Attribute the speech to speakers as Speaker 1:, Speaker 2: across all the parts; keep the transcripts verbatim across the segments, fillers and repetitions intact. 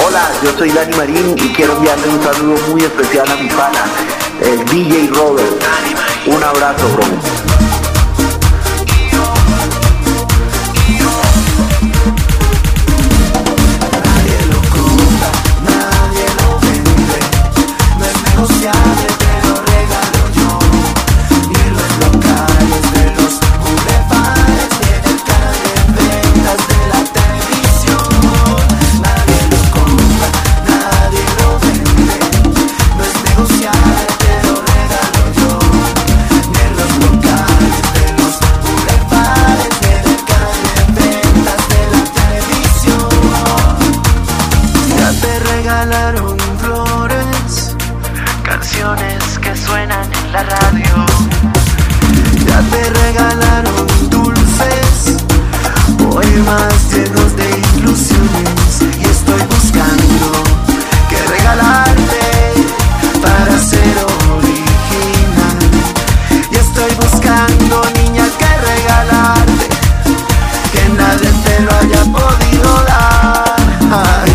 Speaker 1: Hola, yo soy Dani Marín y quiero enviarle un saludo muy especial a mi pana, el D J Robert. Un abrazo, bro.
Speaker 2: Regalaron flores, canciones que suenan en la radio. Ya te regalaron dulces, poemas llenos de ilusiones. Y estoy buscando que regalarte para ser original. Y estoy buscando, niña, que regalarte, que nadie te lo haya podido dar. Ay,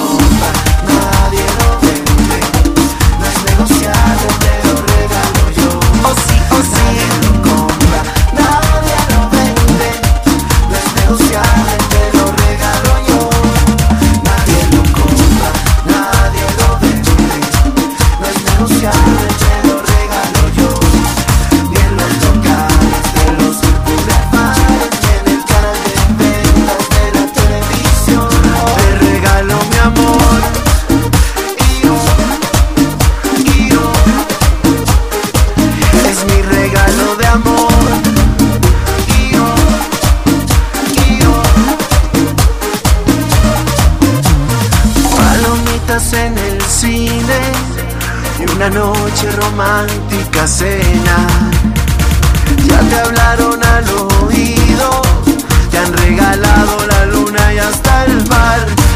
Speaker 2: en el cine y una noche romántica cena. Ya te hablaron al oído, te han regalado la luna y hasta el mar.